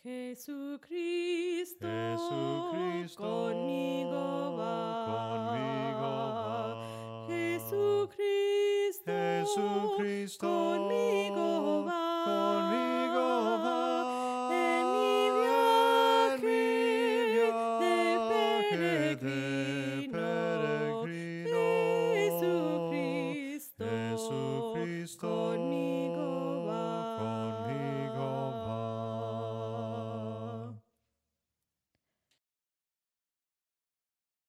Jesucristo, Jesucristo, conmigo conmigo va. va. Jesucristo, Jesucristo, conmigo va. conmigo va. En mi viaje de peregrino. peregrino. Jesucristo, Jesucristo, conmigo